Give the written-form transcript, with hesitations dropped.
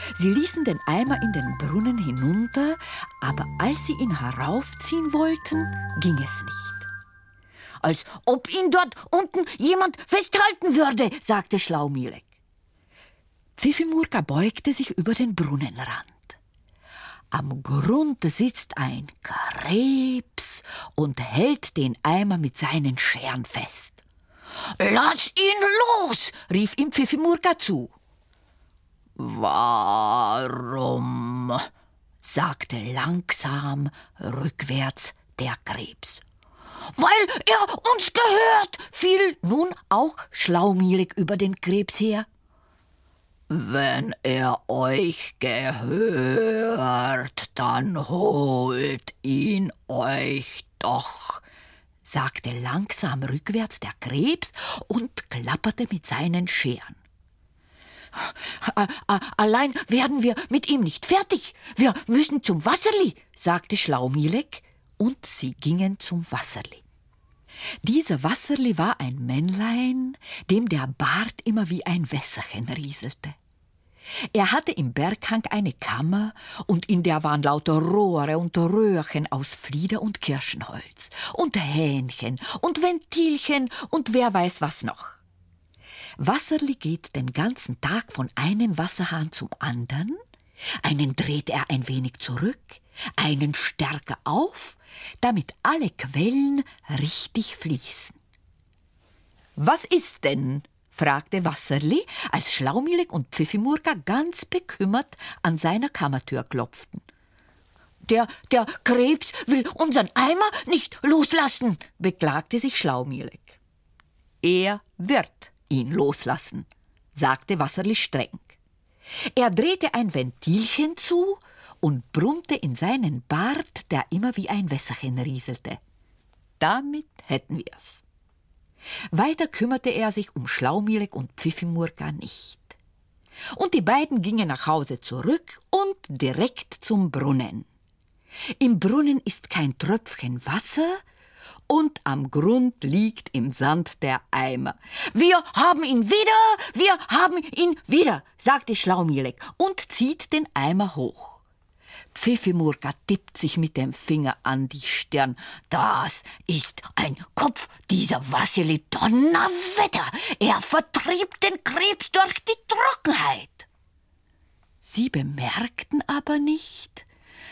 Sie ließen den Eimer in den Brunnen hinunter, aber als sie ihn heraufziehen wollten, ging es nicht. »Als ob ihn dort unten jemand festhalten würde«, sagte Schlaumilek. Pfiffimurka beugte sich über den Brunnenrand. Am Grund sitzt ein Krebs und hält den Eimer mit seinen Scheren fest. »Lass ihn los«, rief ihm Pfiffimurka zu. »Warum?«, sagte langsam rückwärts der Krebs. »Weil er uns gehört«, fiel nun auch Schlaumilek über den Krebs her. »Wenn er euch gehört, dann holt ihn euch doch«, sagte langsam rückwärts der Krebs und klapperte mit seinen Scheren. »Allein werden wir mit ihm nicht fertig. Wir müssen zum Wasserli«, sagte Schlaumilek, und sie gingen zum Wasserli. Dieser Wasserli war ein Männlein, dem der Bart immer wie ein Wässerchen rieselte. Er hatte im Berghang eine Kammer, und in der waren lauter Rohre und Röhrchen aus Flieder und Kirschenholz und Hähnchen und Ventilchen und wer weiß was noch. Wasserli geht den ganzen Tag von einem Wasserhahn zum anderen, einen dreht er ein wenig zurück, einen stärker auf, damit alle Quellen richtig fließen. »Was ist denn?«, fragte Wasserli, als Schlaumilek und Pfiffimurka ganz bekümmert an seiner Kammertür klopften. Der Krebs will unseren Eimer nicht loslassen«, beklagte sich Schlaumilek. »Er wird ihn loslassen«, sagte Wasserli streng. Er drehte ein Ventilchen zu und brummte in seinen Bart, der immer wie ein Wässerchen rieselte. Damit hätten wir's. Weiter kümmerte er sich um Schlaumilek und Pfiffimurka nicht. Und die beiden gingen nach Hause zurück und direkt zum Brunnen. Im Brunnen ist kein Tröpfchen Wasser, und am Grund liegt im Sand der Eimer. »Wir haben ihn wieder«, sagte Schlaumilek und zieht den Eimer hoch. Pfiffimurka tippt sich mit dem Finger an die Stirn. »Das ist ein Kopf, dieser Wasserli, Donnerwetter! Er vertrieb den Krebs durch die Trockenheit!« Sie bemerkten aber nicht,